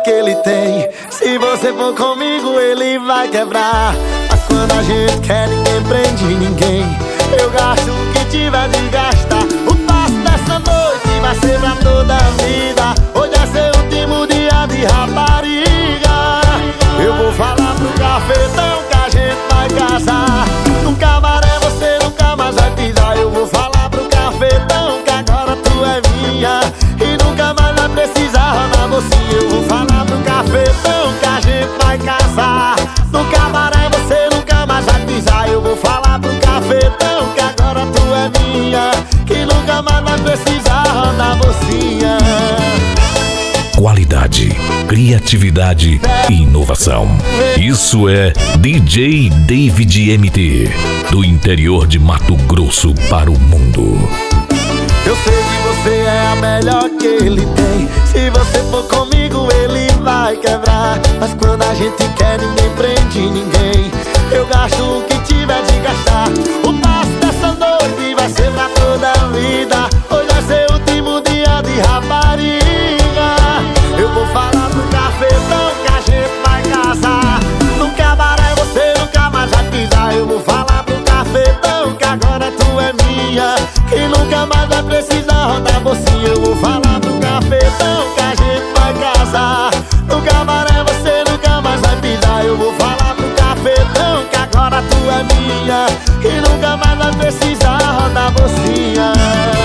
que ele tem. Se você for comigo, ele vai quebrar. Mas quando a gente quer, ninguém prende ninguém. Eu gasto o que tiver de gastar. O passo dessa noite vai ser pra toda a vida. Hoje é seu último dia de rapariga. Eu vou falar pro cafetão que a gente vai casar. Num cabaré você nunca mais vai pisar. Eu vou falar pro cafetão que agora tu é minha e nunca mais vai precisar rodar mocinha. Eu vou falar pro cafetão que a gente vai casar. No cabaré você nunca mais vai pisar. Eu vou falar pro cafetão que agora tu é minha, que nunca mais vai precisar rodar mocinha. Qualidade, criatividade e inovação. Isso é DJ David MT, do interior de Mato Grosso para o mundo. Eu sei que você é a melhor que ele tem. Se você for comigo, ele vai quebrar. Mas quando a gente quer, ninguém prende ninguém. Eu gasto o que tiver de gastar. O passo dessa noite vai ser pra toda a vida. Hoje é seu último dia de rapariga. Eu vou falar pro cafetão que a gente vai casar. No cabaré você nunca mais vai pisar. Eu vou falar pro cafetão que agora tu é minha, que nunca mais vai precisar rodar mocinha. Eu vou falar pro cafetão que a gente vai casar. No cabaré você nunca mais vai pisar. Eu vou falar pro cafetão que agora tu é minha, que nunca mais vai precisar rodar mocinha.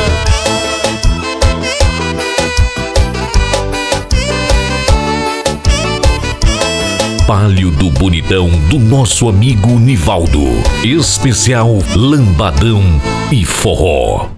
Palio do Bonitão do nosso amigo Nivaldo. Especial Lambadão e Forró.